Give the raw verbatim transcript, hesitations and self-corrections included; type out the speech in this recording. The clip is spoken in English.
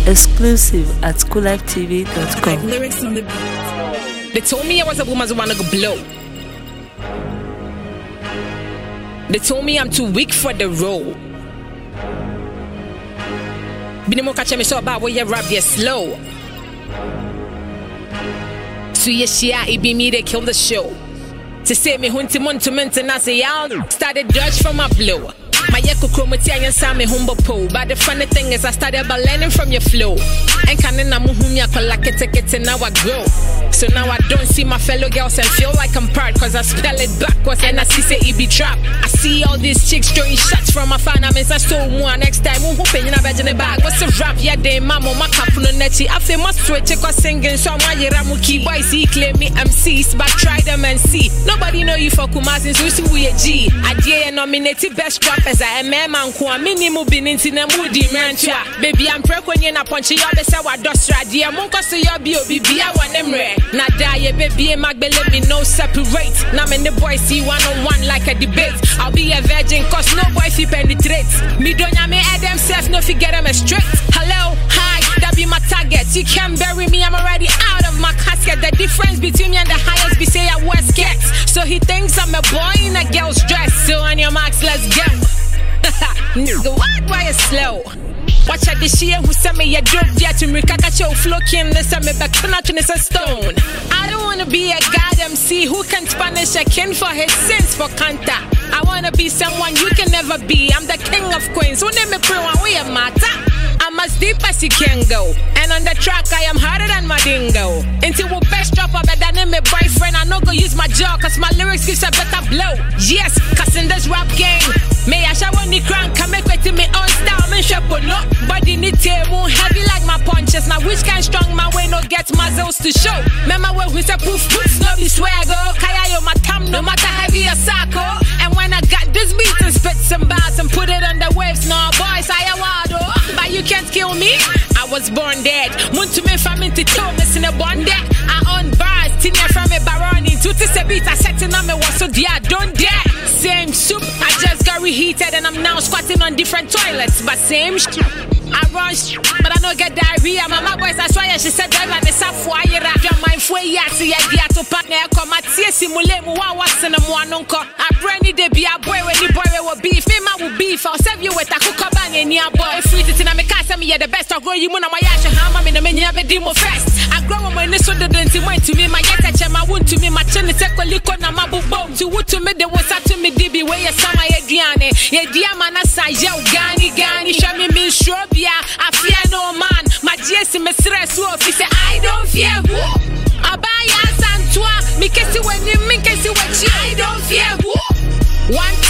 Exclusive at cool life t v dot com. Like lyrics on the They told me I was a woman who wanna go blow. They told me I'm too weak for the role. Binimo catch me so about where you rap, you slow. So yeah, shit, it be me that kill the show. To say me hunty mon to mention I say y'all started dodge from my blow. My yeko chromati and saw me humble po. But the funny thing is I started by learning from your flow. And can't na muhumia kolake take it and now I grow. So now I don't see my fellow girls and feel like I'm proud. Cause I spell it backwards and I see say it be trap. I see all these chicks throwing shots from my fan. I mean I stole more next time. Who hoping you na in the bag? What's the rap? Yeah, they mama my kapuno nechi. I feel my switch cause singing so my yeramuki boys he claim me M Cs. But try them and see. Nobody know you for Kumasi so see we a G. I dare nominated best rappers. I am a man who a minimum been into the moody mantra. Baby, I'm pregnant and I punch you up. They say what does Radia Monka so your B O B B. I want them rare. Now die, baby, and Mac let me no separate. Now I'm in the boy see one on one like a debate. I'll be a virgin cause no boy fi penetrate. Me don't ya me add themselves no fi get them straight. Hello, hi, that be my target. You can't bury me, I'm already out of my casket. The difference between me and the highest be say I wear skirts. So he thinks I'm a boy in a girl's dress. So on your marks, let's go. Nigga, why why is slow? Watch out this year who sent me a dope jet to me kakacho floaking this and me back to this a stone. I don't wanna be a god M C who can Spanish a king for his sins for Kanta. I wanna be someone you can never be. I'm the king of queens. Who name me pro and we a matter. I'm as deep as you can go. And on the track I am harder than my dingo. Until we best drop a better than my boyfriend. I no go use my jaw cause my lyrics gives a better blow. Yes, cause in this rap game may I show on the crank, come make it me on style, me shop or not. Body need table, heavy like my punches. Now which kind strong my way no get muzzles to show. Remember when we say poof poof, no be swagger. Kaya yo my tam, no matter heavy or sacco. And when I got this beat and spit some bars and put it on the waves, no boys I awado. But you can't kill me. I was born dead. Mun to me family to tell missing a bond deck. I on bars, tinya from a baroni. Tuti se beat, I set in on me was so dear, don't dare. Same soup, I just got reheated and I'm now squatting on different toilets. But same sh- I run sh- but I don't get diarrhea. Mama boys, I swear she said drive and it's a fire. Your mind for yasi, I get to partner. Come at see simule, one what's in a one uncle. I brandy de be a boy when the boy will beef. Me man will beef. I'll serve you with a cook bang in your boy. Free it in a casa, me the best of grow you muna my yasha hammer in the menu of a demo fest. I grow when this one didn't went to me, my yet my wound to me, my chin is equally con a mabu bomb. To wood to me, there was a to me, D B way a summer Adriane. Ye diamana sa yo gani gani, show me me shrubia. I fear no man, my G S me stress wolf. He say, I don't fear who. Abaya Santua, me kesi when you me kesi when you. I don't fear who. One